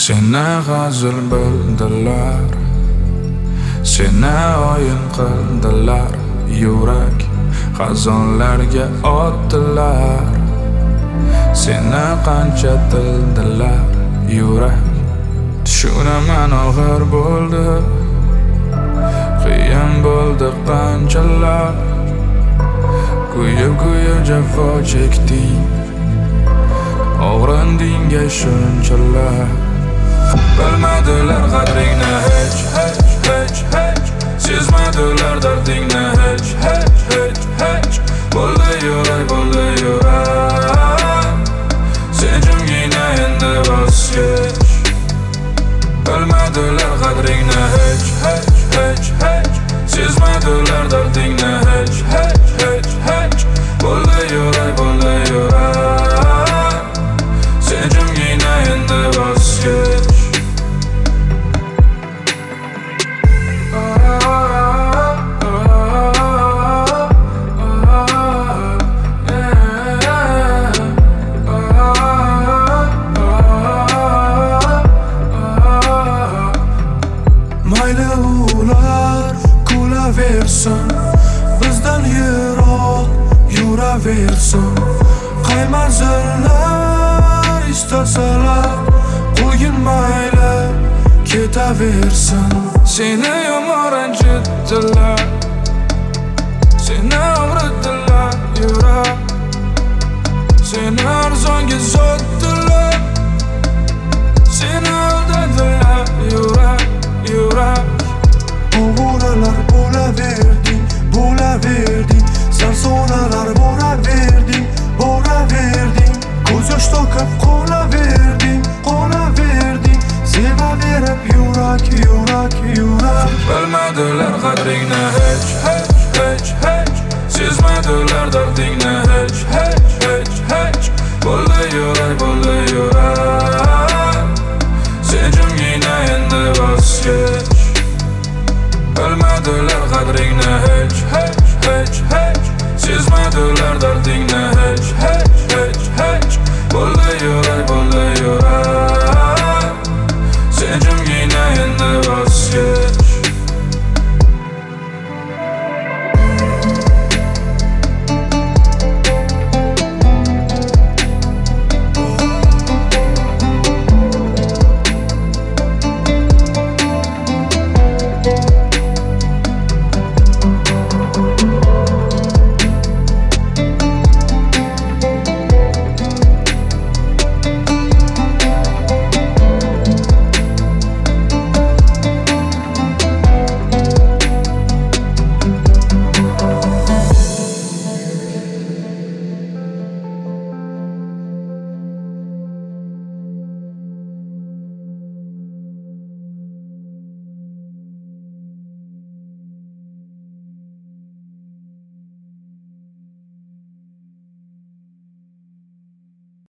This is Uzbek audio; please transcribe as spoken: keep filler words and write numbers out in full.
Seni g'azil bildilar, seni o'yin qildilar, yurak xazonlarga otdilar. Seni qancha tildilar, yurak tushunaman og'ir bo'ldi, qiyin bo'ldi qanchalar. Kuyib kuyib jafo chekding, og'rindingga shunchalar. Bilmadilar qadringni hech, hech, hech, hech. Sezmadilar dardingni hech, hech, hech, hech. Bo'ldi yurak, bo'ldi yurak, sen jimgina endi voz kech. Bilmadilar qadringni hech, hech, hech, hech. Sezmadilar dardingni hech, hech, hech, hech. Bo'ldi yurak, bo'ldi yurak, sen jimgina endi voz kech. Mayli ular kulaversin, bizdan yiroq yuraversin. Qay manzillar istasalar, qo'ygin mayli ketaversin. Seni yomon ranjitdilar, seni og'ritdilar yurak, seni arzonga sotdilar, seni aldadilar yurak, yurak. Ovoralar bo'laverding, bo'laverding, sarsonalar bo'raverding, bo'raverding. Ko'z yosh to'kib qolaverding, qolaverding, sevaverib yurak, yurak, yurak. Bilmadilar qadringni hech, hech, hech, hech. Sezmadilar dardingni hech, hech, hech, hech. Bo'ldi yurak, bo'ldi yurak, sen jimgina endi voz kech. Bilmadilar qadringni hech, hech, hech, hech. Sezmadilar dardingni hech, hech, hech, hech. Bo'ldi yurak, bo'ldi yurak, sen